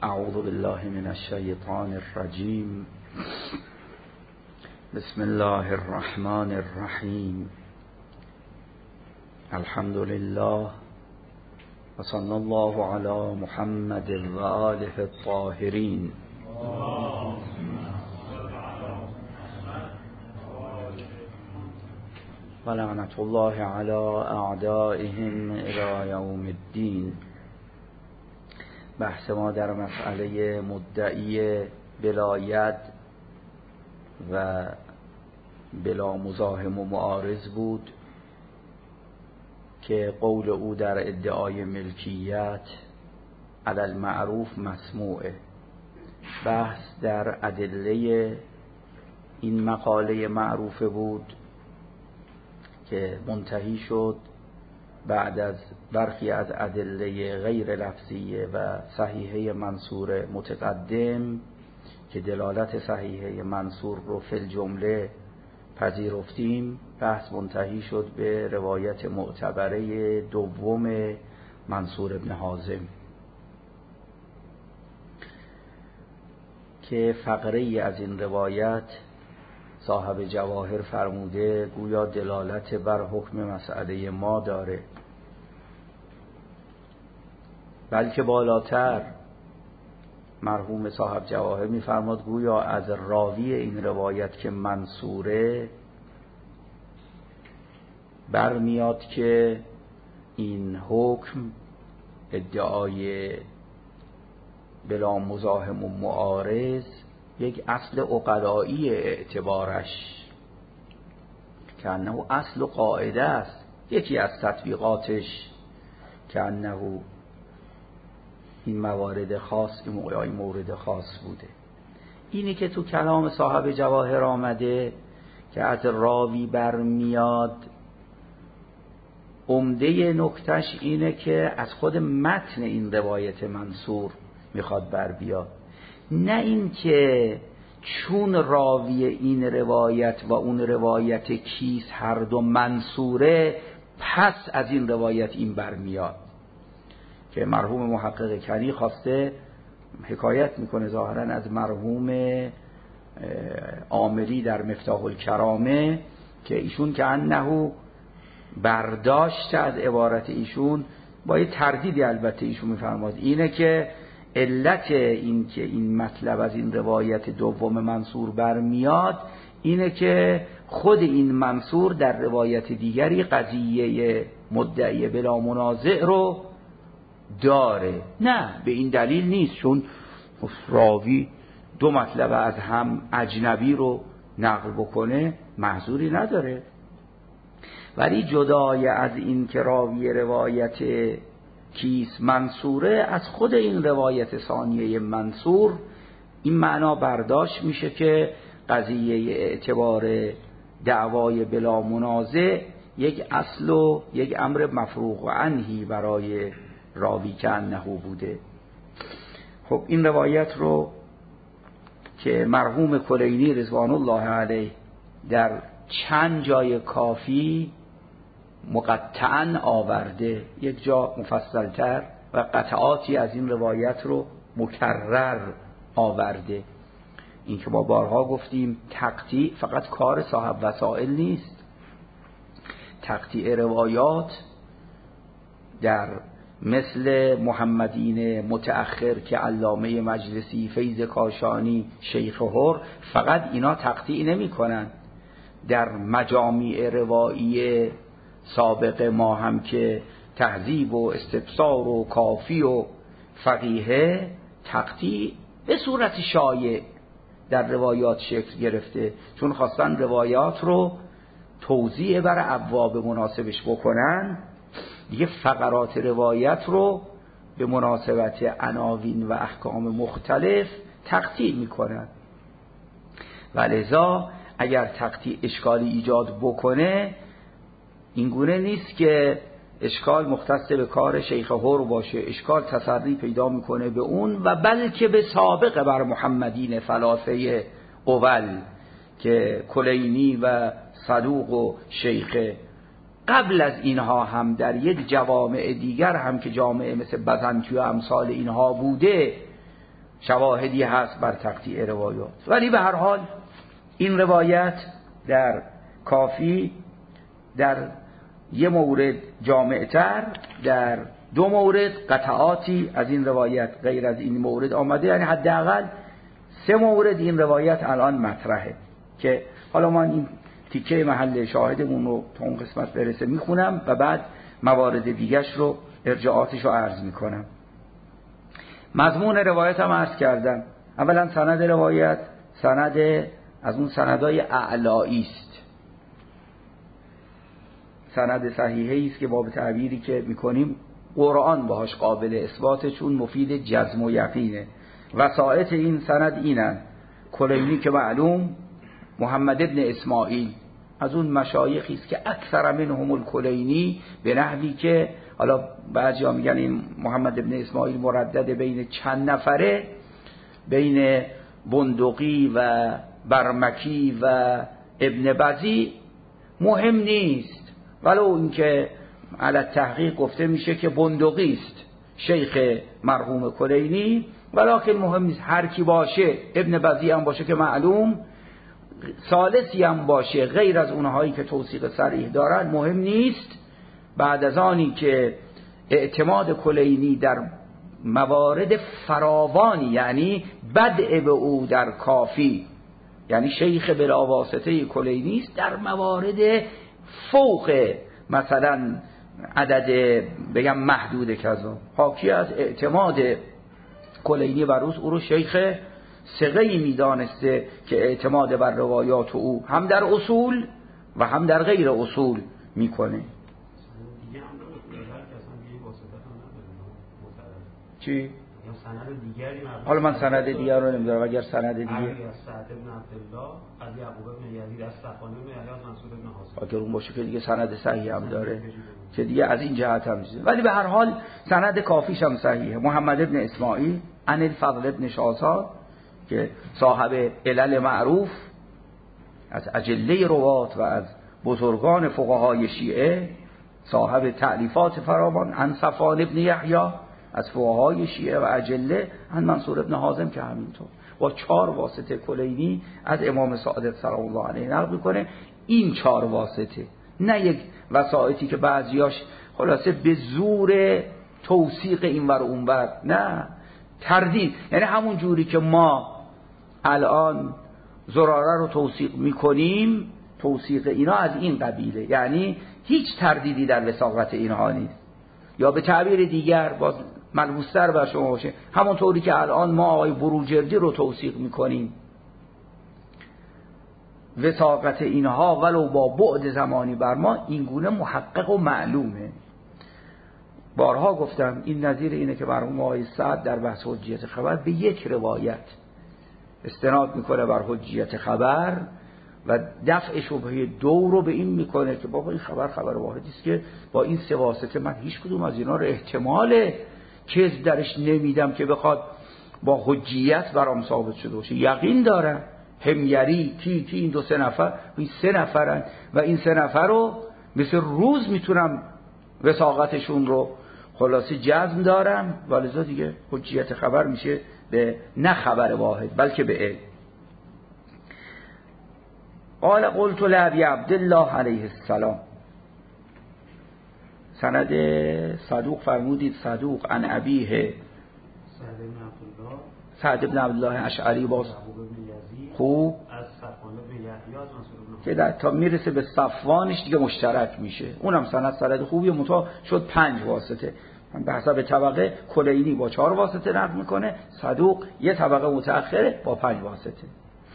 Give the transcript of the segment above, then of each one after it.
اعوذ بالله من الشیطان الرجیم. بسم الله الرحمن الرحیم. الحمد لله و صلی الله علی محمد و آله الطاهرین. و لعنت الله علی اعدائهم الی یوم الدین. بحث ما در مسئله مدعی بلایت و بلا مزاحم و معارض بود که قول او در ادعای ملکیت علی المعروف مسموعه. بحث در ادله این مقاله معروفه بود که منتهی شد بعد از برخی از ادله غیر لفظیه و صحیحه منصور متقدم که دلالت صحیحه منصور رو فی الجمله پذیرفتیم. بحث منتهی شد به روایت معتبره دوم منصور ابن حازم که فقره از این روایت صاحب جواهر فرموده گویا دلالت بر حکم مسئله ما داره، بلکه بالاتر مرحوم صاحب جواهر می‌فرماد گویا از راوی این روایت که منصوره برمیاد که این حکم ادعای بلا مزاحم و معارض یک اصل عقلایی اعتبارش که انه اصل و قاعده است، یکی از تطبیقاتش که انه این موارد خاص این مورد خاص بوده. اینی که تو کلام صاحب جواهر آمده که از راوی برمیاد، عمده نکتش اینه که از خود متن این روایت منصور میخواد بر بیاد، نه این که چون راوی این روایت و اون روایت کیس هر دو منصوره پس از این روایت این برمیاد. که مرحوم محقق کنی خواسته حکایت میکنه ظاهرا از مرحوم عاملی در مفتاح الکرامه که ایشون که انه برداشت از عبارت ایشون با یه تردیدی البته ایشون میفرماد اینه که علت این که این مطلب از این روایت دوم منصور برمیاد اینه که خود این منصور در روایت دیگری قضیه مدعی بلا منازع رو داره. نه، به این دلیل نیست، چون راوی دو مطلب از هم اجنبی رو نقل بکنه محظوری نداره. ولی جدای از این که راوی روایت کیس منصوره، از خود این روایت ثانیه منصور این معنا برداشت میشه که قضیه اعتبار دعوای بلا منازع یک اصل و یک امر مفروغ عنهی برای راوی که انه بوده. خب این روایت رو که مرحوم کلینی رضوان الله علیه در چند جای کافی مقطعاً آورده، یک جا مفصلتر و قطعاتی از این روایت رو مکرر آورده. این که ما بارها گفتیم تقطیع فقط کار صاحب وسائل نیست. تقطیع روایات در مثل محمدین متأخر که علامه مجلسی، فیض کاشانی، شیخ هر، فقط اینا تقطیع نمی کنن. در مجامع روایی سابق ما هم که تهذیب و استبصار و کافی و فقیه تقطیع به صورت شایع در روایات شکل گرفته، چون خواستن روایات رو توزیع بر ابواب مناسبش بکنن، دیگه فقرات روایت رو به مناسبت عناوین و احکام مختلف تقطیع میکنن. ولذا اگر تقطیع اشکالی ایجاد بکنه، اینگونه نیست که اشکال مختص به کار شیخ هر باشه، اشکال تسری پیدا میکنه به اون و بلکه به سابق بر محمدین ثلاثه اول که کلینی و صدوق و شیخ، قبل از اینها هم در یک جوامع دیگر هم که جامعه مثل بزنطی و امثال اینها بوده، شواهدی هست بر تقطیع روایات. ولی به هر حال این روایت در کافی در یه مورد جامعتر، در دو مورد قطعاتی از این روایت غیر از این مورد آمده، یعنی حداقل 3 مورد این روایت الان مطرحه که حالا ما این تیکه محل شاهدمون رو تا اون قسمت برسه میخونم و بعد موارد دیگرش رو ارجاعاتش رو عرض میکنم. مضمون روایت هم عرض کردم. اولا سند روایت سند از اون سندهای اعلایی است، سند صحیحی است که با تعبیری که میکنیم قرآن باهاش قابل اثباته، چون مفید جزم و یقینه. وسائط این سند اینن: کلینی که معلوم، محمد ابن اسماعیل از اون مشایخی است که اکثر منهم الکلینی، به نحوی که حالا بعضیا میگن این محمد ابن اسماعیل مردد بین چند نفره، بین بندقی و برمکی و ابن بزی، مهم نیست. ولو اینکه علی تحقیق گفته میشه که بندقی است شیخ مرحوم کلینی، ولکن مهم نیست، هر کی باشه، ابن بزی هم باشه که معلوم، ثالثی هم باشه غیر از اونهایی که توثیق صریح دارن، مهم نیست. بعد از آنی که اعتماد کلینی در موارد فراوانی، یعنی بدء به او در کافی، یعنی شیخ بلاواسطه کلینی است در موارد فوق مثلا عدد بگم محدود کذا، حاکی از اعتماد کلینی بر او رو شیخ ثقه‌ای میدانسته که اعتماد بر روایات او هم در اصول و هم در غیر اصول میکنه. چی؟ حالا من سند دیگر رو نمیدارم، اگر سند دیگه علی از سعد بن عبدالله، از یعقوب بن یزید، از صفوان بن یحیی، از منصور بن حاسم، اگر اون باشه که دیگه سند صحیح هم داره که دیگه از این جهت هم چیزه. ولی به هر حال سند کافیش هم صحیحه. محمد ابن اسماعیل عن الفضل ابن شاذان که صاحب علل معروف، از اجله روات و از بزرگان فقهای شیعه، صاحب تألیفات فراوان، عن صفوان ابن یحیی از فقهای شیعه و اجله، عن منصور ابن حازم که همینطور، با 4 واسطه کلینی از امام صادق سلام الله علیه نقل میکنه. این 4 واسطه، نه یک وسائطی که بعضیاش خلاصه به زور توثیق اینور اونور، نه، تردید. یعنی همون جوری که ما الان زراره رو توثیق میکنیم، توثیق اینا از این قبیله، یعنی هیچ تردیدی در وثاقت اینها نیست. یا به تعبیر دیگر باز ملموس‌تر بر شما باشه، همون طوری که الان ما آقای بروجردی رو توثیق میکنیم، وثاقت اینها ولو با بعد زمانی بر ما این گونه محقق و معلومه. بارها گفتم این نظیر اینه که مرحوم آقای سعد در بحث حجیت خبر به یک روایت استناد میکنه بر حجیت خبر و دفع شبهه 2 رو به این میکنه که بابا این خبر واحدی است که با این 3 واسطه من هیچ کدوم از اینا رو احتمال کذب درش نمیدم که بخواد با حجیت برام ثابت شده باشه. یقین دارم همگری کی این 2-3 نفر، این 3 نفرن و این 3 نفر رو مثل روز میتونم وثاقتشون رو خلاصی جزم دارم، ولذا دیگه حجیت خبر میشه به نه خبر واحد بلکه به علم. قال قلت لابی عبدالله علیه السلام، سند صدوق فرمودید، صدوق عن ابیه سعد بن عبدالله اشعری، باز خوب از صفوان بن یحیی که تا میرسه به صفوانش دیگه مشترک میشه، اونم سند خوبی، متا شد 5 واسطه. به حسب طبقه کلینی با 4 واسطه نقل میکنه، صدوق یه طبقه متأخره با 5 واسطه.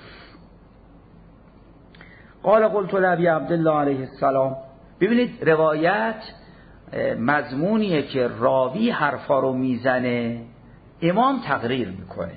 قال قلت لابی عبدالله علیه السلام. ببینید روایت مضمونیه که راوی حرفا رو میزنه، امام تقریر میکنه.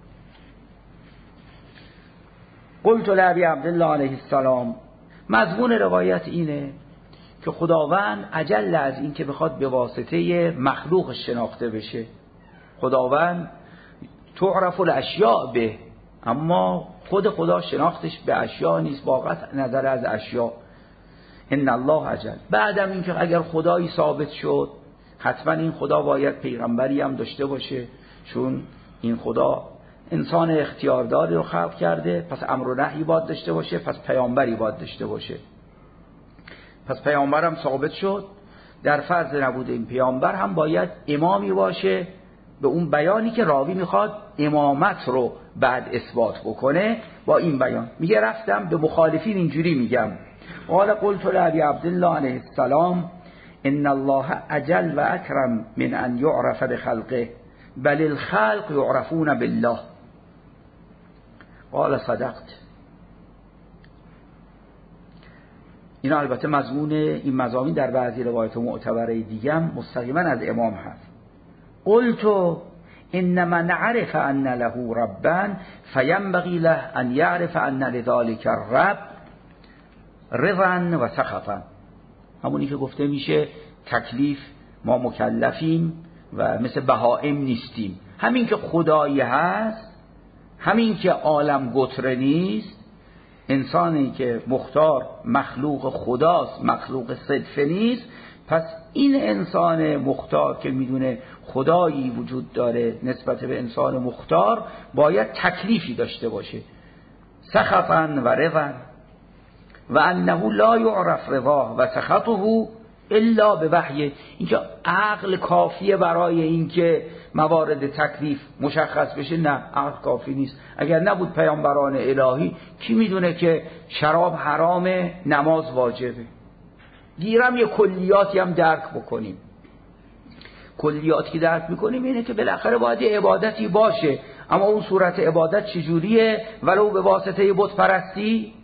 قلت لابی عبدالله علیه السلام، مضمون روایت اینه که خداوند اجل از این که بخواد به واسطه مخلوق شناخته بشه، خداوند تعرف الاشیاء به، اما خود خدا شناختش به اشیاء نیست، با قطع نظر از اشیاء. ان الله اجل، بعدم این که اگر خدایی ثابت شد، حتما این خدا باید پیغمبری هم داشته باشه، چون این خدا انسان اختیارداری رو خلق کرده، پس امر و نهی باید داشته باشه، پس پیامبری باید داشته باشه. پس پیامبرم ثابت شد. در فرض نبود این پیامبر هم باید امامی باشه به اون بیانی که راوی میخواد امامت رو بعد اثبات بکنه. با این بیان میگه رفتم به مخالفین اینجوری میگم قال قلت لأبي عبدالله علیه السلام ان الله اجل و اکرم من ان یعرف بخلقه بل الخلق یعرفون بالله. قال صدقت. اینا البته مضمون این مضامین در بعضی روایت معتبره دیگه هم مستقیما از امام هست. قلت انما نعرف ان له ربا فینبغی له ان یعرف ان لذلك الرب رضا و سخطا. همونی که گفته میشه تکلیف ما مکلفیم و مثل بهائم نیستیم. همین که خدایی هست، همین که عالم گتره نیست، انسانی که مختار مخلوق خداست، مخلوق صدفه نیست، پس این انسان مختار که میدونه خدایی وجود داره نسبت به انسان مختار باید تکلیفی داشته باشه، سخطا و رضا و انه لا یعرف رضاه و سخطه الا به وحی. اینکه عقل کافیه برای اینکه موارد تکلیف مشخص بشه؟ نه، عقل کافی نیست. اگر نبود پیامبران الهی کی میدونه که شراب حرامه نماز واجبه؟ گیرم یه کلیاتی هم درک بکنیم. کلیاتی که درک میکنیم اینه که بالاخره باید یه عبادتی باشه، اما اون صورت عبادت چجوریه؟ ولو به واسطه بت پرستی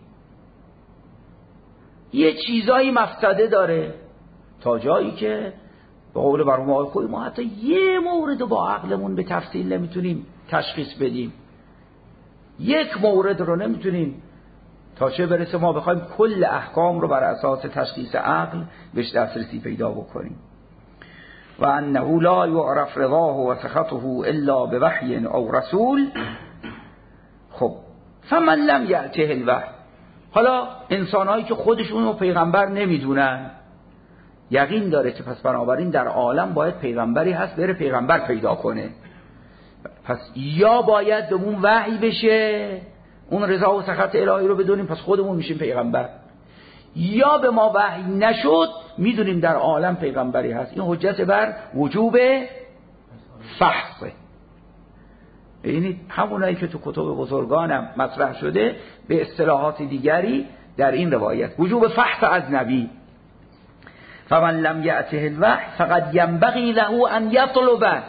یه چیزایی مفسده داره، تا جایی که به قول مرحوم آقای خویی ما حتی یه مورد با عقلمون به تفصیل نمیتونیم تشخیص بدیم، یک مورد رو نمیتونیم، تا چه برسه ما بخوایم کل احکام رو بر اساس تشخیص عقل بهش دسترسی پیدا بکنیم. و انه لا یعرف رضاه و سخطه الا بوحی او رسول. خب فمن لم یأته الوحی، حالا انسانهایی که خودشون رو پیغمبر نمیدونن یقین داره که پس بنابراین در عالم باید پیغمبری هست، بره پیغمبر پیدا کنه. پس یا باید به اون وحی بشه، اون رضا و سخط الهی رو بدونیم، پس خودمون میشیم پیغمبر، یا به ما وحی نشد میدونیم در عالم پیغمبری هست. این حجت بر وجوب فحصه. یعنی همونایی که تو کتب بزرگانم مطرح شده به اصطلاحات دیگری در این روایت وجوب فحص از نبی. فمن لم یأته الوحی فقد ینبغی له ان یطلب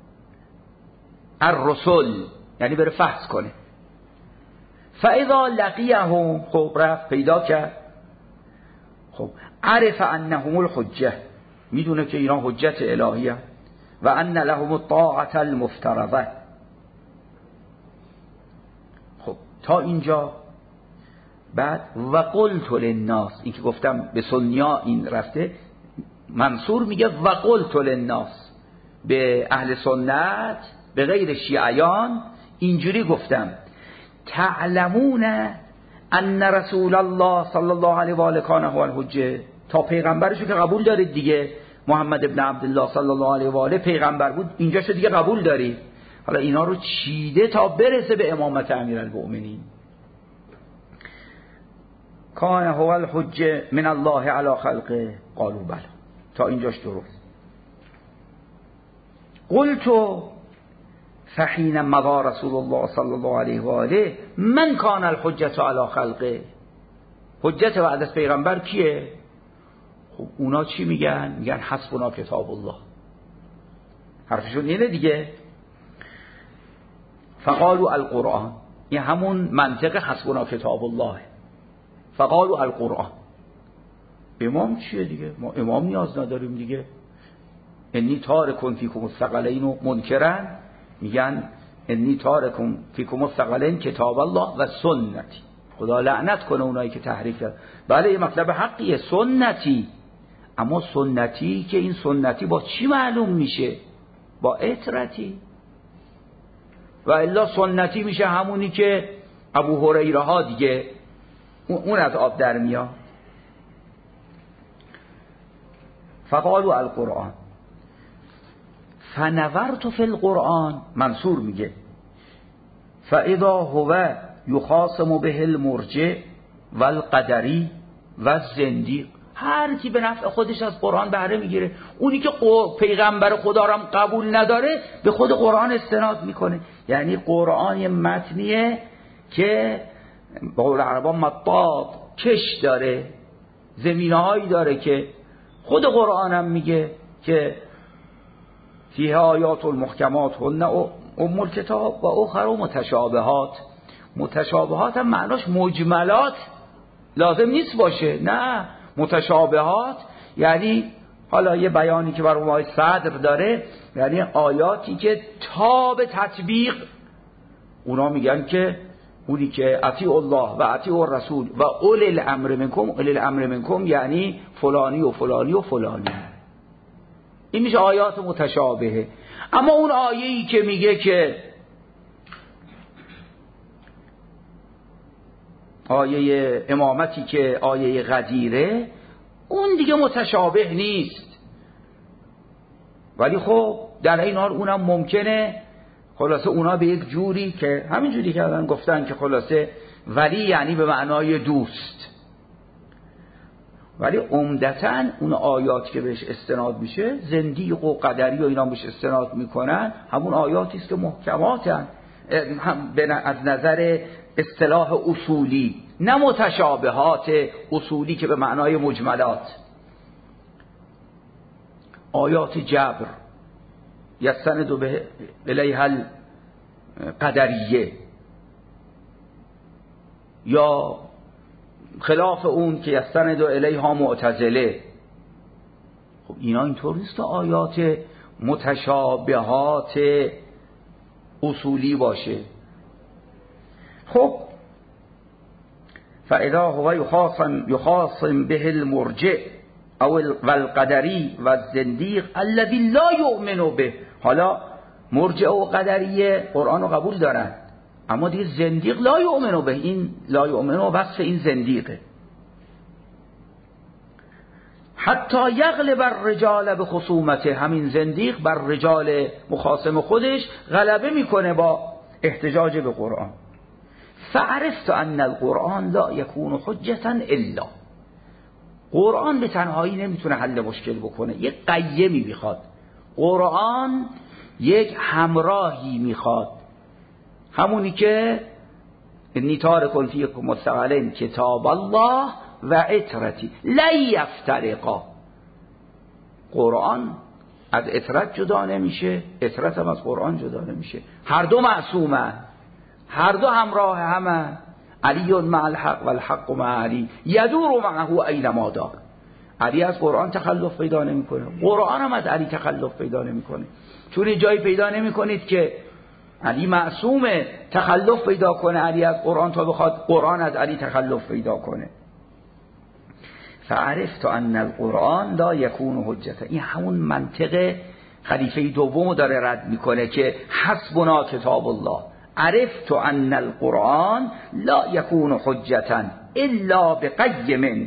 الرسل، یعنی بره فحص کنه. فاذا لقیهم، خب رفت پیدا کرد، خب عرف انهم الحجه، میدونه که اینا حجت الهیه، و ان لهم الطاعه المفترضه. خب تا اینجا بعد و قلت للناس، این که گفتم به سنیا این رفته، منصور میگه و قلت للناس، به اهل سنت به غیر شیعیان اینجوری گفتم تعلمون ان رسول الله صلی الله علیه و آله کان هو الحجه. تا پیغمبرشو که قبول دارید دیگه، محمد ابن عبدالله صلی الله علیه و آله پیغمبر بود، اینجاشو دیگه قبول دارید. حالا اینا رو چیده تا برسه به امامت امیرالمؤمنین. کان هو الحجه من الله علی خلقه قالوا بلا، تا اینجاش درست. قلت فحین مضى رسول الله صلی الله علیه و آله من کان الحجه علی خلقه. حجت بعد از پیغمبر کیه؟ خب اونا چی میگن؟ میگن حسبنا کتاب الله. حرفشون اینه دیگه. فقالوا القرآن، این همون منطق حسبنا کتاب الله. فقالوا القرآن. امام چیه دیگه؟ ما امام نیاز نداریم دیگه. انی تارکون فیکم الثقلین منکرن، میگن انی تارکون فیکم الثقلین کتاب الله و سنتی. خدا لعنت کنه اونایی که تحریف کرد. بله یه مطلب حقیه سنتی، اما سنتی که این سنتی با چی معلوم میشه؟ با اطرتی. و الا سنتی میشه همونی که ابو هریره ها دیگه، اون از آب در میاد. فقالوا القرآن فنظرت فی القرآن، منصور میگه فاذا هو یخاصم به المرجع والقدری والزندیق. هر کی به نفع خودش از قرآن بهره میگیره. اونی که پیغمبر خدا را قبول نداره به خود قرآن استناد میکنه. یعنی قرآن یه متنیه که به قول عربا مطاط، کش داره، زمینه‌هایی داره که خود قرآن هم میگه که فیه آیات المحکمات هن ام الکتاب و اخر متشابهات. متشابهات هم معناش مجملات لازم نیست باشه، نه، متشابهات یعنی حالا یه بیانی که برای ما صدر داره، یعنی آیاتی که تا به تطبیق اونا میگن که اونی که اطیع الله و اطیع الرسول و اولی الامر منکم، اولی الامر منکم یعنی فلانی و فلانی و فلانی. این میشه آیات متشابهه. اما اون آیه‌ای که میگه که آیه امامتی که آیه غدیره، اون دیگه متشابه نیست. ولی خب در این حال اونم ممکنه خلاصه اونا به یک جوری که همین جوری که الان گفتن که خلاصه ولی یعنی به معنای دوست، ولی عمدتاً اون آیات که بهش استناد میشه، زندیق و قدری و اینا بهش استناد میکنن، همون آیاتی است که محکماتن از نظر اصطلاح اصولی، نه متشابهات اصولی که به معنای مجملات. آیات جبر یستند به الیها القدریه، یا خلاف اون که یستند الیها معتزله. خب اینا اینطور نیست که آیات متشابهات اصولی باشه. خب فاذا هو یخاصم به المرجع او القدری و الزندیق الذی لا یؤمن به. حالا مرجع و قدریه قرآن رو قبول دارن، اما دیگه زندیق لا یؤمن به. این لا یؤمن و وصف این زندیقه. حتی یغلب الرجال به خصومته، همین زندیق بر رجال مخاصم خودش غلبه میکنه با احتجاج به قرآن. فعرفت ان القرآن لا یکون حجتا الا، قرآن به تنهایی نمیتونه حل مشکل بکنه، یک قیمی میخواد. قرآن یک همراهی میخواد، همونی که انی تارک فیکم الثقلین کتاب الله و عترتی لن یفترقا. قرآن از عترت جدا نمیشه، عترت هم از قرآن جدا نمیشه. هر دو معصومن، هر دو همراه همه. علی مع الحق و الحق مع علی یدور معه اینما دار. علی از قرآن تخلف پیدا نمیکنه، قرآن هم از علی تخلف پیدا نمیکنه. چون جایی پیدا نمیکنید که علی معصومه تخلف پیدا کنه علی از قرآن تا بخواد قرآن از علی تخلف پیدا کنه. فعرفت ان القرآن لا یکون حجتا. این همون منطق خلیفه دوم داره رد میکنه که حسبنا کتاب الله. عرفت ان القرآن لا یکون حجتا الا بقیم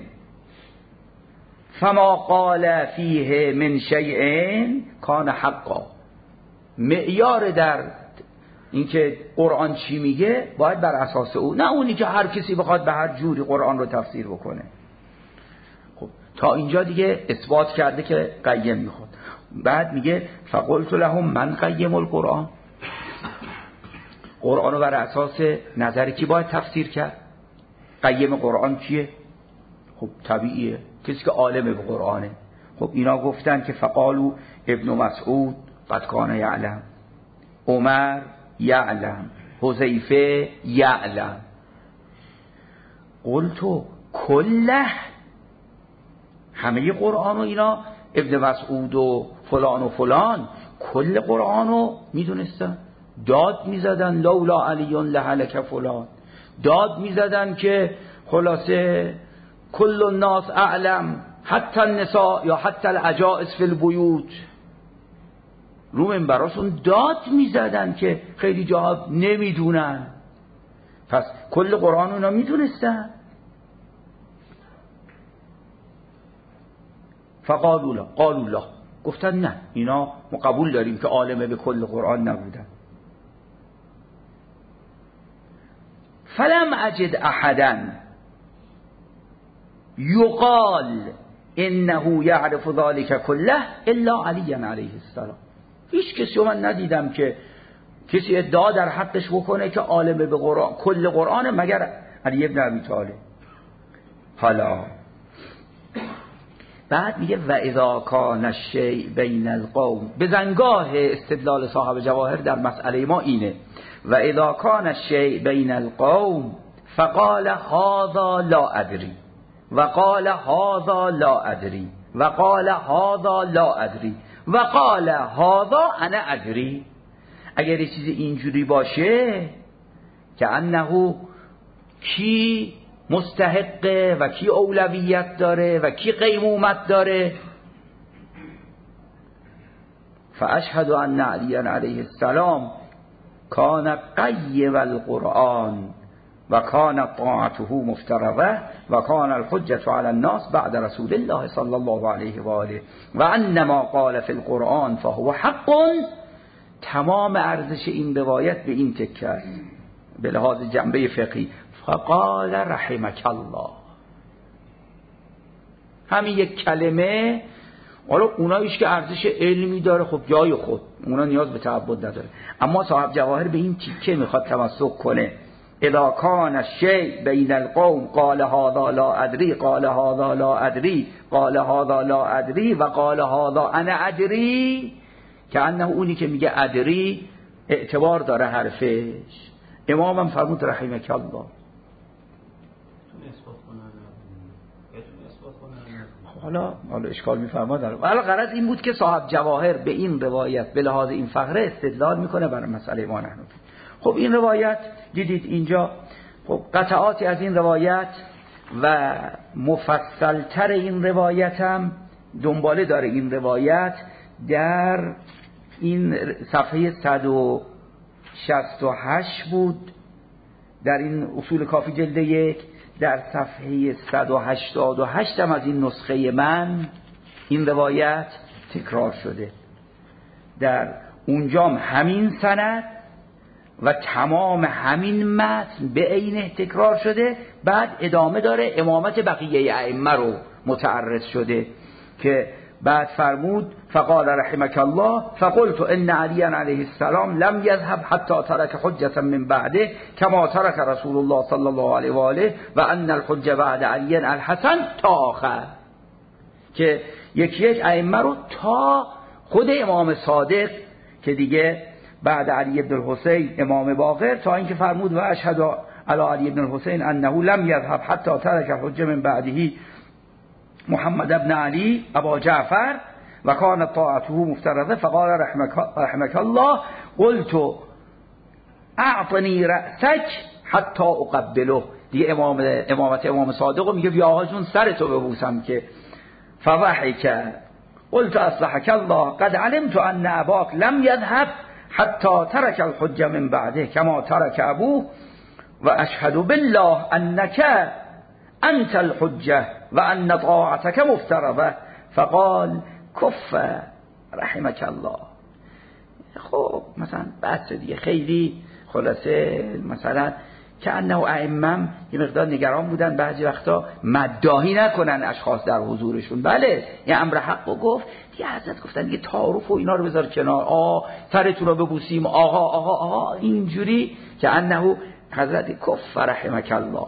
فما قال فیه من شیء کان حقا. معیار در اینکه قرآن چی میگه باید بر اساس او، نه اونی که هر کسی بخواد به هر جوری قرآن رو تفسیر بکنه. خب تا اینجا دیگه اثبات کرده که قیم میخواد. بعد میگه فقلت لهم من قیم القرآن. قرآن رو بر اساس نظر کی باید تفسیر کرد؟ قیم قرآن کیه؟ خب طبیعیه کسی که عالم به قرآنه. خب اینا گفتن که فقالو ابن مسعود قد کان یعلم، عمر یعلم، حذیفه یعلم. قلتو کله، همه قرآن و اینا، ابن مسعود و فلان کل قرآن رو میدونستن، داد میزدن لولا علی لهلک فلان، داد میزدن که خلاصه کل الناس اعلم حتی النساء یا حتی العجائز فی البیوت. رو منبراشون داد میزدن که خیلی جاها نمیدونن. پس کل قرآن اونا میدونستن. قالوا لا، گفتن نه اینا ما قبول داریم که عالمه به کل قرآن نبودن. فلم اجد احدا یقال انه یعرف ذلك کله الا علی علیه السلام. هیچ کسی رو من ندیدم که کسی ادعا در حقش بکنه که عالم به قرآن کل قرآن مگر علی ابن ابی طالب. حالا بعد میگه و اذا کان الشیء بین القوم، بزنگاه استدلال صاحب جواهر در مسئله ما اینه و اذا کان الشیء بین القوم فقال هذا لا ادری و قال هذا لا ادری و قال هذا لا ادری و قال هذا انا ادری. اگر یه چیز اینجوری باشه که انه کی مستحقه و کی اولویت داره و کی قیمومت داره، فاشهد ان علی علیه السلام کان قیم القرآن و کان طاعته مفترضه و کان الحجة علی الناس بعد رسول الله صلی الله علیه و آله و انما قال فی القرآن فهو حق. تمام ارزش این روایت به این تکه است به لحاظ جنبه فقهی. فقال رحمک الله، همین یک کلمه. حالا اونایش که ارزش علمی داره خب جای خود، اونا نیاز به تعبد نداره، اما صاحب جواهر به این تیکه میخواد تمسک کنه. اذا کان الشیء بین القوم قال هذا لا ادری قال هذا لا ادری قال هذا لا ادری و قال هذا انا ادری، که انه اونی که میگه ادری اعتبار داره حرفش. امامم فرمود رحمک الله. حالا اشکال میفرماد. حالا غرض این بود که صاحب جواهر به این روایت به لحاظ این فقره استدلال میکنه برای مسئله ما نحن. خب این روایت دیدید اینجا، خب قطعاتی از این روایت و مفصلتر این روایت هم دنباله داره. این روایت در این صفحه 168 بود در این اصول کافی جلد 1. در صفحه 188 هم از این نسخه من این روایت تکرار شده. در اونجام همین سند و تمام همین متن به عینه تکرار شده. بعد ادامه داره، امامت بقیه ائمه رو متعرض شده که بعد فرمود فقال رحمك الله فقلت ان علی علیه السلام لم يذهب حتى ترك حجة من بعده كما ترك رسول الله صلی الله علیه و آله و ان الحجة بعد علی الحسن تا آخر، که یک ائمه رو تا خود امام صادق که دیگه بعد علی بن الحسین امام باقر، تا اینکه فرمود و اشهد علی علی بن الحسین انه لم يذهب حتى ترك الحجة من بعده محمد ابن علی ابا جعفر و کان طاعته مفترضه فقال رحمك الله قلت اعطنی رأسک حتی اقبله. دیگه امامت امام صادق میگه بیا آقا جون سرتو ببوسم که فضحک قلت اصلحك الله قد علمت ان اباك لم يذهب حتى ترك الحجة من بعده كما ترك ابوه و اشهد بالله انك انت الحجة و ان طاعتك مفترضه فقال کف رحمك الله. خب مثلا بحث دیگه خیلی خلاصه، مثلا که انه ائمم یه مقدار نگران بودن بعضی وقتا مداحی نکنن اشخاص در حضورشون. بله یه امر حق رو گفت دیگه، حضرت گفتن دیگه تعارف و اینا رو بذار کنار، سرتون رو ببوسیم آقا اینجوری، که انه حضرت کف رحمك الله.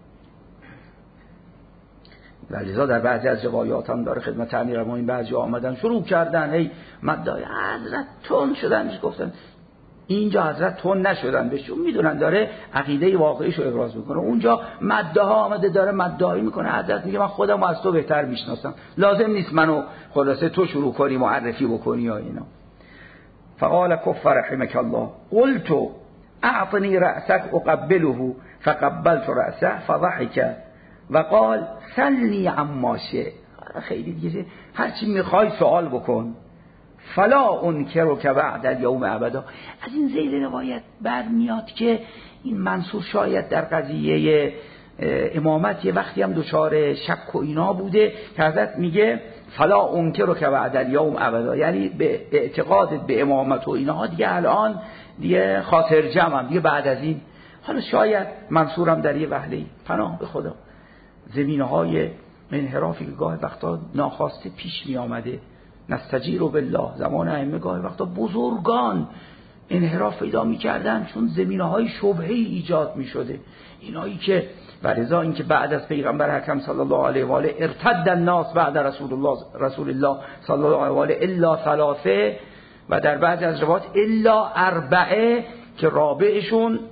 لذا در بعضی از روایات هم داره خدمت امیرالمومنین بعضی آمدن شروع کردن هی مدعای حضرت تون شدن، گفتن اینجا حضرت تون نشدن، بهشون میدونن داره عقیده واقعیش رو ابراز میکنه. اونجا مدعا آمده داره مدعایی میکنه، حضرت میگه من خودم از تو بهتر میشناسم، لازم نیست منو خلاصه تو شروع کنی معرفی بکنی یا اینا. فقال کف رحمك الله قلت اعطنی رأسك اقبله فقبلت رأسه فضحك و قال سلنی عما شئت. خیلی دیگه هرچی میخوای سوال بکن. فلا انکرک بعد الیوم ابدا. از این ذیل روایت برمیاد که این منصور شاید در قضیه امامت یه وقتی هم دچار شک و اینا بوده که حضرت میگه فلا انکرک بعد الیوم ابدا، یعنی به اعتقادت به امامت و اینها دیگه الان دیگه خاطر جمعم، دیگه بعد از این حالا شاید منصورم در یه وهله‌ای، پناه به خدا، زمینه‌های انحرافی که گاه وقتا ناخواسته پیش می آمده، نستجیر بالله، زمان ائمه گاه وقتا بزرگان انحراف پیدا می کردن چون زمینه‌های شبهه‌ای ایجاد می شده. اینایی که ولذا اینکه بعد از پیغمبر اکرم صلی الله علیه و آله ارتد الناس بعد رسول الله صلی الله علیه و آله الا ثلاثه، و در بعضی از روایات الا اربعه، که رابعشون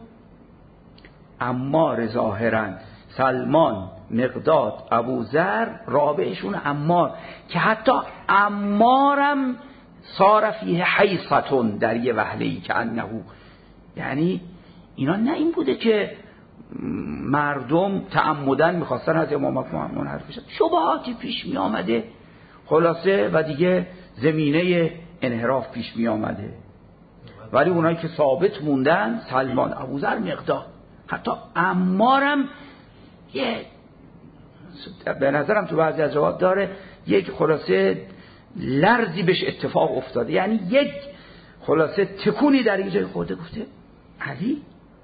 عمار ظاهرا، سلمان، مقداد، ابوذر، رابعشون عمار، که حتی عمارم صار فیه حیصتون در یه وهله‌ای که انهو، یعنی اینا نه این بوده که مردم تعمدن میخواستن از امامت محمد منحرف بشن، شبهاتی پیش می آمده خلاصه و دیگه زمینه انحراف پیش می آمده، ولی اونایی که ثابت موندن سلمان، ابوذر، مقداد، حتی عمارم یه به نظرم تو بعضی از روایات داره یک خلاصه لرزی بهش اتفاق افتاده، یعنی یک خلاصه تکونی در این جای خورده، گفته علی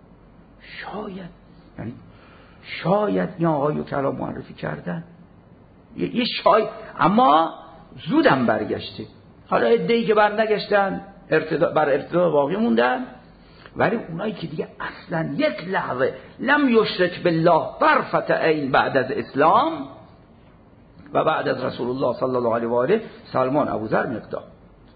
شاید این آقای رو کلام معرفی کردن، یه شاید، اما زودم برگشته. حالا عده‌ای که برنگشتن بر ارتداد باقی موندن، ولی اونایی که دیگه اصلا یک لحظه لم یشرک بالله طرفت عین بعد از اسلام و بعد از رسول الله صلی الله علیه و آله، سلمان، ابوذر، مقداد.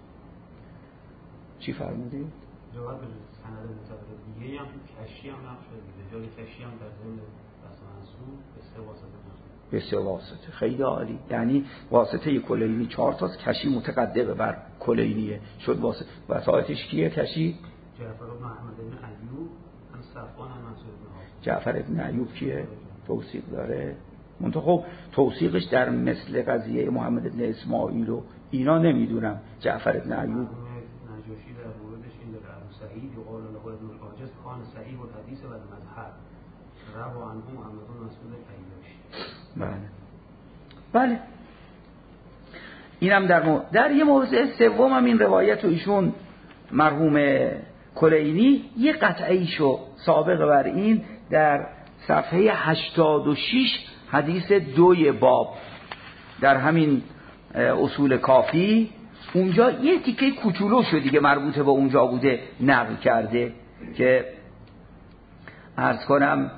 چی فرمودید؟ جواب بده. سند متعدد دیگه هم کشی هم نقش داره، جای کشی هم در ضمن بس منصوب به سه واسطه. خیلی عالی. یعنی واسطه کلینی 4 تاست، کشی متقدمه بر کلینیه، شد واسطش کیه کشی؟ جعفر بن احمد بن ایوب هم صفوان هم منصور بن حافظ. جعفر بن ایوب کیه؟ توثیق داره. منتها خب توثیقش در مثل قضیه محمد بن اسماعیل و اینا نمیدونم. جعفر بن ایوب نجاشی در موردش این داره، ابو سعید یقال له ابن العاجز خان صحیح الحدیث و المذهب روى عنه محمد بن مسعود العیاشی. بله اینم در یه موضع سوم هم این روایت و ایشون مرحوم کلینی یه قطعیشو سابق بر این در صفحه 86 حدیث 2 باب در همین اصول کافی، اونجا یه تیکه کوچولو شد دیگه مربوط به اونجا بوده نقل کرده که عرض کنم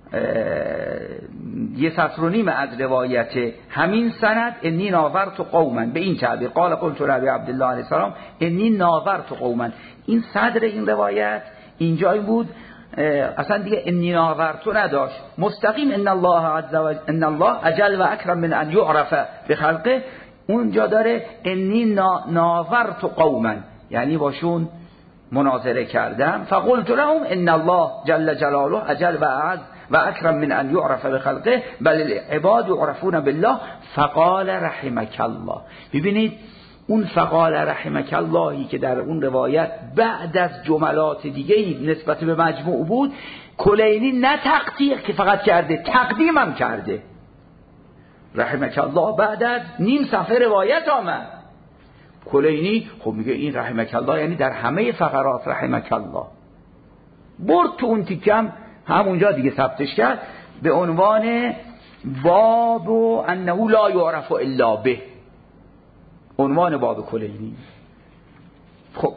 یه سطر و نیم از روایت همین سند، انی ناظرت قوما، به این تعبیر قال قلت ربی عبدالله علیه السلام انی ناظرت قوما. این صدر این روایت اینجایی بود، اصلا دیگه انی ناظرت نداشت، مستقیم ان الله اجل و اکرم من ان یعرف بخلقه. اونجا داره انی ناظرت قوما، یعنی باشون مناظره کردم، فقلت لهم ان الله جل جلاله اجل و اعز و اکرم من ان یعرف بخلقه بل العباد یعرفون بالله فقال رحمک الله. ببینید اون فقال رحمک اللهی که در اون روایت بعد از جملات دیگه نسبت به مجموع بود، کلینی نه تقدیر که فقط کرده، تقدیم هم کرده. رحمک الله بعد از نیم صفحه روایت آمد، کلینی خب میگه این رحمک الله یعنی در همه فقرات رحمک الله، برد تو اون تیکم همونجا دیگه ثبتش کرد به عنوان باب و انه لا یعرف الا به، عنوان باب کلینی. خب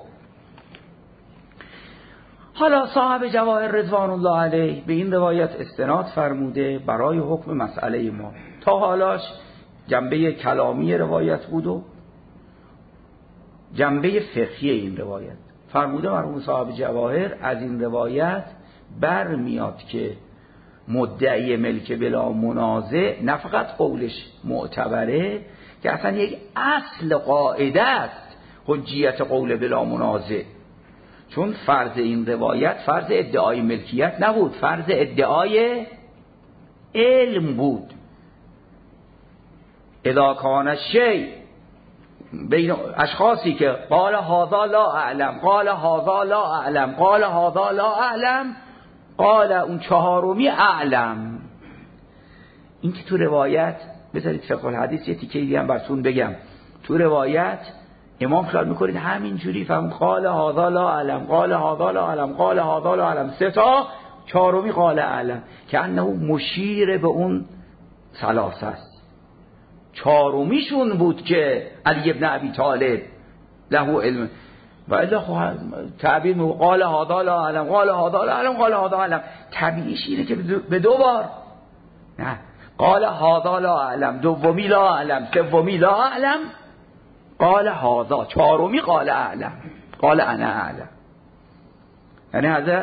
حالا صاحب جواهر رضوان الله علیه به این روایت استناد فرموده برای حکم مسئله ما. تا حالاش جنبه کلامی روایت بود و جنبه فقهی این روایت. فرموده مرحوم صاحب جواهر از این روایت برمیاد که مدعی ملک بلا منازع نه فقط قولش معتبره، که اصلا یک اصل قاعده است حجیت قول بلا منازع، چون فرض این روایت فرض ادعای ملکیت نبود، فرض ادعای علم بود. اذا کان الشیء بین اشخاصی که قال هذا لا اعلم، قال هذا لا اعلم، قال هذا لا اعلم، قال اون چهارمی اعلم. این که تو روایت بذارید فقه الحدیث یه تیکه دیگه هم براتون بگم، تو روایت امام خیال میکنید همین جوری فهم قال هذا لا اعلم، قال هذا لا اعلم، قال هذا لا اعلم، 3 تا چهارمی قال اعلم که انه مشیر به اون ثلاثه است. چهارمیشون بود که علی ابن ابی طالب له علم و الا تعبیر قال هذا لا اعلم قال هذا لا اعلم قال هذا اعلم. طبیعیش اینه که به دو بار نه قال هذا لا اعلم، دومی لا اعلم، سومی لا اعلم، قال هذا، چهارمی قال اعلم قال انا اعلم. یعنی حضرت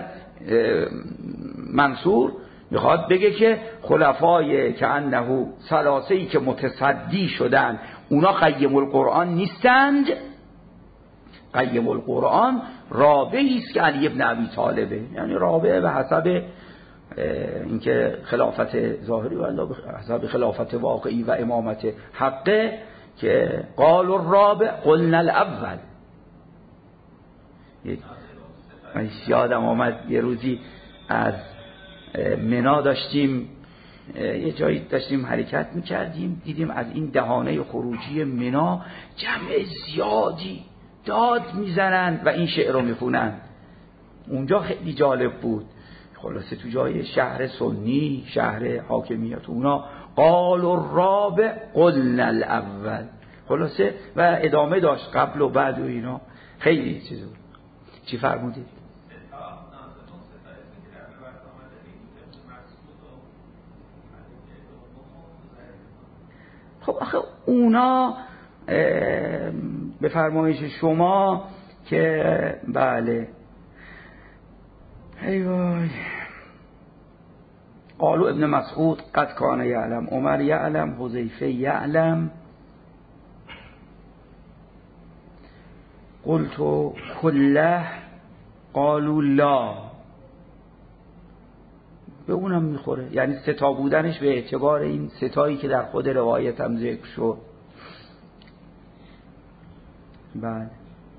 منصور میخواد بگه که خلفای که انه ثلاثه‌ای که متصدی شدن اونا قیم القرآن نیستند. قیم القرآن رابعی است که علی ابن ابی طالبه، یعنی رابعه به حسب اینکه خلافت ظاهری و به حسب خلافت واقعی و امامت حقه که قال الرابع قلنا الاول. من یادم آمد یه روزی از منا داشتیم یه جایی داشتیم حرکت میکردیم، دیدیم از این دهانه خروجی منا جمع زیادی داد میزنن و این شعر رو میخونن. اونجا خیلی جالب بود. خلاصه تو جای شهر سنی، شهر حاکمیت، اونا قال الرابع قلنا الاول. خلاصه و ادامه داشت قبل و بعد و اینا خیلی چیز بود. چی فرمودید؟ خب آخه اونا به فرمایش شما که بله ای وای قالوا ابن مسعود قد کان یعلم، عمر یعلم، حذیفه یعلم، قلت کله قالوا لا. به اونم میخوره، یعنی ستا بودنش به اعتبار این ستایی که در خود روایت هم ذکر شد. بله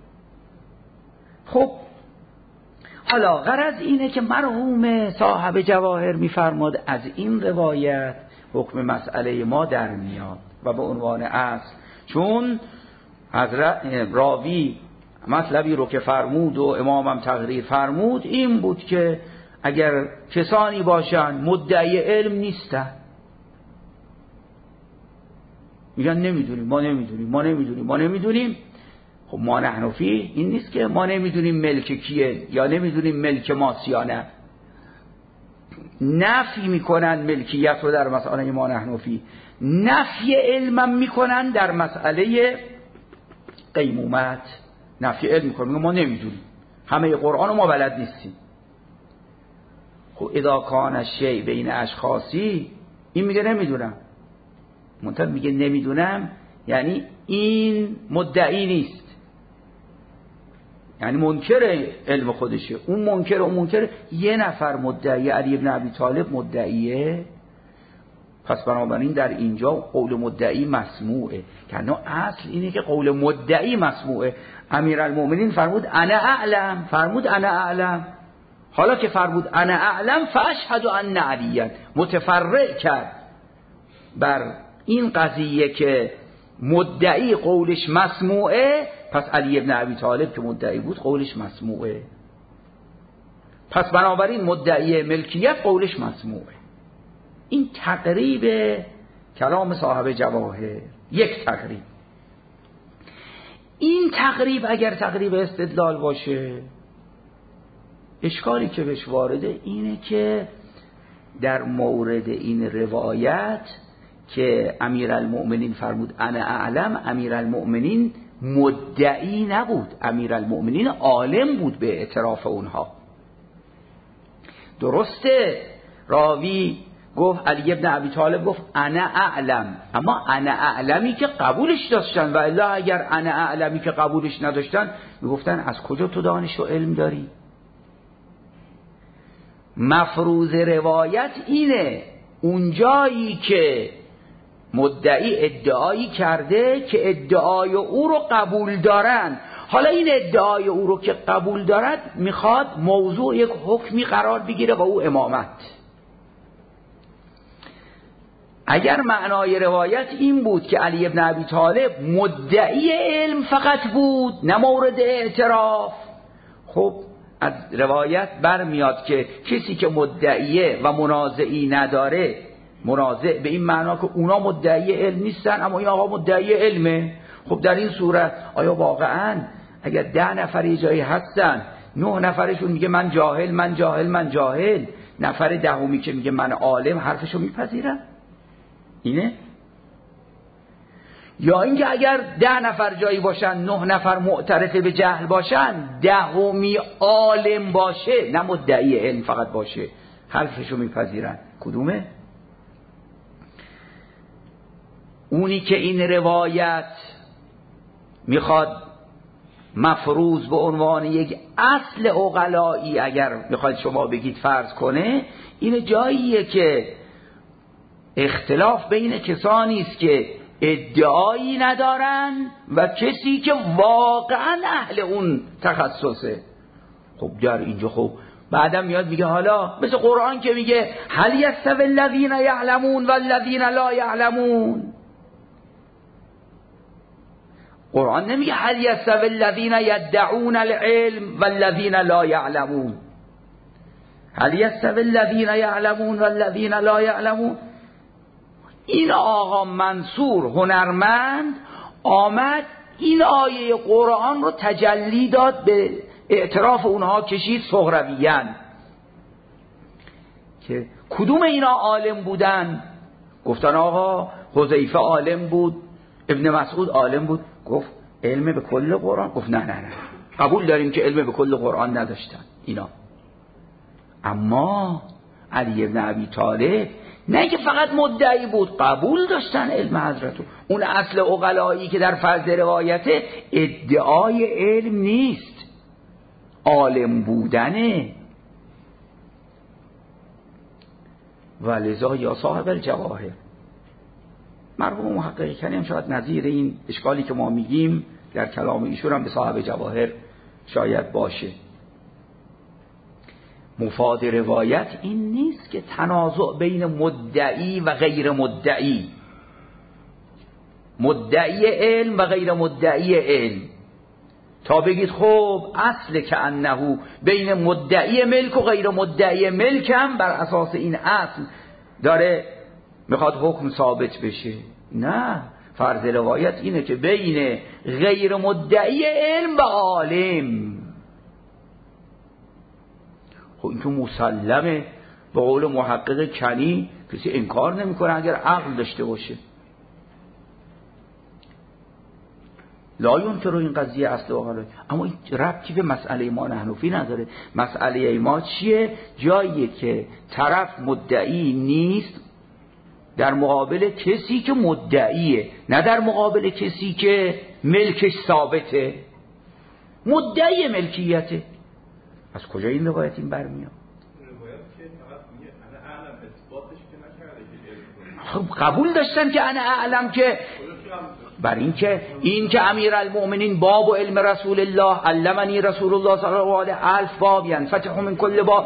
خب حالا غرض اینه که مرحوم صاحب جواهر میفرماد از این روایت حکم مسئله ما در میاد و به عنوان اصل، چون حضرت راوی مطلبی رو که فرمود و امامم تقریر فرمود این بود که اگر کسانی باشن مدعی علم نیستن، میگن نمیدونیم ما نمیدونیم. خب ما نحنفی این نیست که ما نمیدونیم ملک کیه یا نمیدونیم ملک ماست یا نه. نفی میکنن ملکیت رو در مسئله ما نحنفی، نفی علمم میکنن در مسئله قیمومت. نفی علم میکنن، ما نمیدونیم، همه قرآن رو ما بلد نیستیم. خب اذا کان الشیء بین اشخاصی، این میگه نمیدونم، منتها میگه نمیدونم یعنی این مدعی نیست، یعنی منکر علم خودشه، اون منکر یه نفر مدعی، علی ابن ابی طالب مدعیه، پس بنابراین در اینجا قول مدعی مسموعه. که نه اصل اینه که قول مدعی مسموعه. امیرالمومنین فرمود انا اعلم، حالا که فرمود انا اعلم فاشهد ان علیه، متفرع کرد بر این قضیه که مدعی قولش مسموعه، پس علی ابن ابی طالب که مدعی بود قولش مسموعه، پس بنابراین مدعی ملکیت قولش مسموعه. این تقریب کلام صاحب جواهر، یک تقریب. این تقریب اگر تقریب استدلال باشه، اشکالی که بهش وارده اینه که در مورد این روایت که امیرالمؤمنین فرمود انا اعلم، امیرالمؤمنین مدعی نبود، امیرالمؤمنین عالم بود به اعتراف اونها. درسته راوی گفت علی ابن ابی طالب گفت انا اعلم، اما انا اعلمی که قبولش داشتن، و الا اگر انا اعلمی که قبولش نداشتن میگفتن از کجا تو دانش و علم داری؟ مفروض روایت اینه اونجایی که مدعی ادعایی کرده که ادعای او رو قبول دارن، حالا این ادعای او رو که قبول دارد میخواد موضوع یک حکمی قرار بگیره و او امامت. اگر معنای روایت این بود که علی ابن ابی طالب مدعی علم فقط بود نه مورد اعتراف، خب از روایت برمیاد که کسی که مدعیه و منازعی نداره، منازع به این معنا که اونا مدعی علم نیستن اما این آقا مدعی علمه، خب در این صورت آیا واقعا اگر 10 نفر یه جایی هستن 9 نفرشون میگه من جاهل من جاهل من جاهل، نفر دهمی که میگه من عالم حرفشو میپذیرن؟ اینه؟ یا اینکه اگر 10 نفر جایی باشن 9 نفر معترف به جهل باشن، دهمی عالم باشه نه مدعی علم فقط باشه، حرفشو میپذیرن؟ کدومه؟ اونی که این روایت میخواد مفروض به عنوان یک اصل عقلایی اگر میخواید شما بگید فرض کنه، این جاییه که اختلاف بین کسانی است که ادعایی ندارن و کسی که واقعا اهل اون تخصصه. خب در اینجا خب بعدم میاد میگه حالا مثل قرآن که میگه هل یستوی الذین یعلمون والذین لا یعلمون، قرآن نمیگه هل یستوی الذین یدعون العلم والذین لا یعلمون، هل یستوی الذین یعلمون والذین لا یعلمون. این آقا منصور هنرمند آمد این آیه قرآن رو تجلی داد، به اعتراف اونها کشید سهرویان که کدوم اینا عالم بودن؟ گفتن آقا حذیفه عالم بود، ابن مسعود عالم بود. گفت علم به کل قرآن؟ گفت نه نه نه، قبول داریم که علم به کل قرآن نداشتن اینا، اما علی بن ابی طالب نه که فقط مدعی بود، قبول داشتن علم حضرتو. اون اصل عقلایی که در فرض روایته ادعای علم نیست، عالم بودنه. ولذا یا صاحب الجواهر، مرحوم محقق کنی هم شاید نظیر این اشکالی که ما میگیم در کلام ایشون هم به صاحب جواهر شاید باشه. مفاد روایت این نیست که تنازع بین مدعی و غیر مدعی، مدعی علم و غیر مدعی علم، تا بگید خب اصل که انه بین مدعی ملک و غیر مدعی ملک هم بر اساس این اصل داره میخواد حکم ثابت بشه. نه، فرض روایت اینه که بین غیر مدعی علم و عالم، خب این که مسلمه، به قول محقق کنی کسی انکار نمیکنه اگر عقل داشته باشه. لا ينکر این قضیه اصل و عقل، اما این ربطی به مسئله ما حنفی نداره. مسئله ما چیه؟ جایی که طرف مدعی نیست در مقابل کسی که مدعیه، نه در مقابل کسی که ملکش ثابته، مدعی ملکیته. از کجا این روایت این برمیاد؟ روایت که فقط میگه انا اعلم، اثباتش که نکرده که خب قبول داشتن که انا اعلم، که بر این که امیرالمؤمنین باب و علم رسول الله علمنی رسول الله صلی الله علیه الف باب ینفتح من کل باب.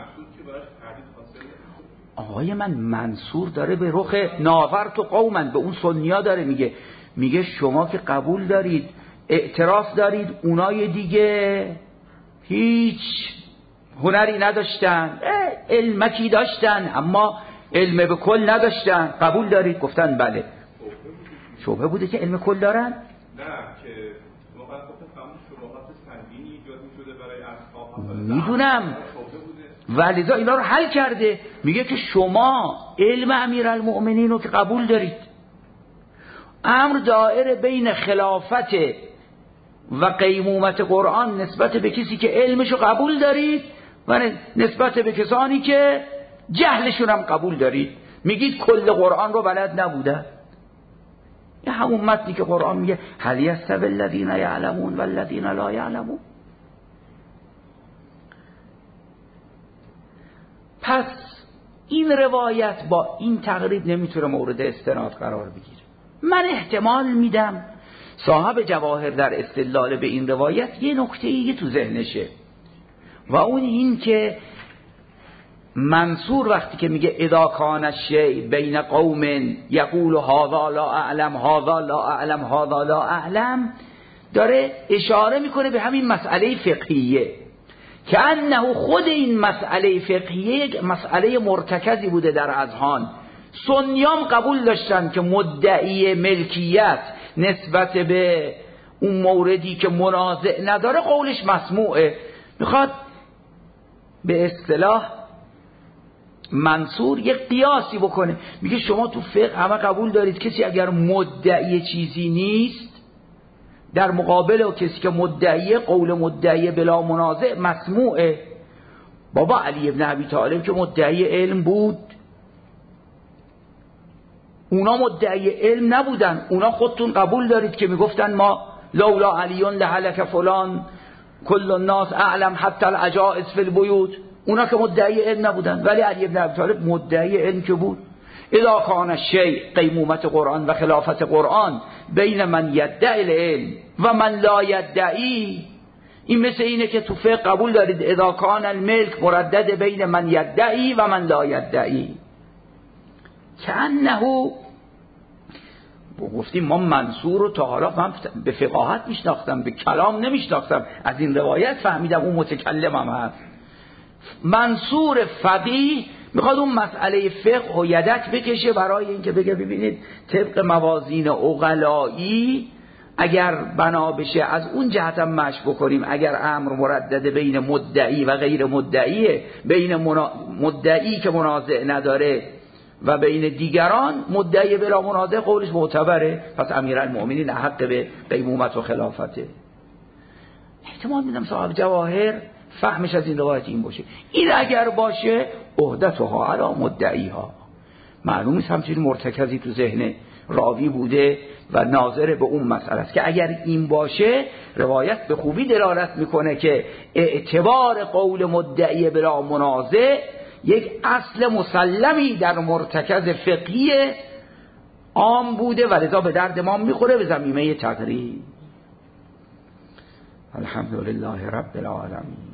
آقای من منصور داره به رخ ناورت و قوما، به اون سنیا داره میگه شما که قبول دارید اعتراف دارید اونای دیگه هیچ هنری نداشتن، علمکی داشتن اما علم به کل نداشتن، قبول دارید؟ گفتن بله. شبهه بوده که علم کل دارن؟ نه، که واقعا گفتم شبهات سنگینی ایجاد می‌شده برای اصحاب. میدونم، ولذا اینا رو حل کرده. میگه که شما علم امیرالمؤمنین رو که قبول دارید، امر دائره بین خلافت و قیمومت قرآن نسبت به کسی که علمشو قبول دارید و نسبت به کسانی که جهلشون هم قبول دارید. میگید کل قرآن رو بلد نبوده. یه همون متنی که قرآن میگه هل یستوی الذین یعلمون والذین لا یعلمون. پس این روایت با این تقریب نمیتونه مورد استناد قرار بگیره. من احتمال میدم صاحب جواهر در استدلال به این روایت یه نکته‌ای تو ذهنشه و اون این که منصور وقتی که میگه اذا کان الشیء بین قوم یقول هذا لا اعلم هذا لا اعلم هذا لا اعلم، داره اشاره میکنه به همین مسئله فقهیه که انه خود این مسئله فقهیه مسئله مرتکزی بوده در اذهان. سنیام قبول داشتن که مدعی ملکیت نسبت به اون موردی که منازع نداره قولش مسموعه. میخواد به اصطلاح منصور یک قیاسی بکنه، میگه شما تو فقه همه قبول دارید کسی اگر مدعی چیزی نیست در مقابل و کسی که مدعی قول مدعی بلا منازع مسموعه. بابا علی ابن ابی طالب که مدعی علم بود، اونا مدعی علم نبودن. اونا خودتون قبول دارید که میگفتن ما لولا علیون لهلک فلان کل الناس اعلم حتی العجائز فی البیوت. اونا که مدعی علم نبودن، ولی علی ابن ابی طالب مدعی علم که بود. اذا کان الشیء قیمومت قرآن و خلافت قرآن بین من یدعی العلم و من لا یدعی. این مثل اینه که تو فقه قبول دارید اذا کان الملک مردد بین من یدعی و من لا یدعی. که انه گفتیم ما منصور رو تا حالا من به فقاهت میشناختم، به کلام نمیشناختم، از این روایت فهمیدم اون متکلمم هست. منصور فقیه میخواد اون مسئله فقه و یدک بکشه برای اینکه بگه ببینید طبق موازین عقلایی اگر بنا بشه از اون جهت هم مشی بکنیم، اگر امر مردد بین مدعی و غیر مدعیه، بین مدعی که منازع نداره و بین دیگران مدعی بلا منازع قولش معتبره، پس امیرالمؤمنین حق به قیمومت و خلافته. احتمال میدم صاحب جواهر فهمش از این روایت این باشه. این اگر باشه عهدتها علی مدعیها، معلوم نیست همچنین مرتکزی تو ذهن راوی بوده و ناظر به اون مسئله است که اگر این باشه روایت به خوبی دلالت میکنه که اعتبار قول مدعی بلا منازع یک اصل مسلمی در مرتکز فقهی عام بوده و لذا به درد ما میخوره به ضمیمه تقریب. الحمدلله رب العالمین.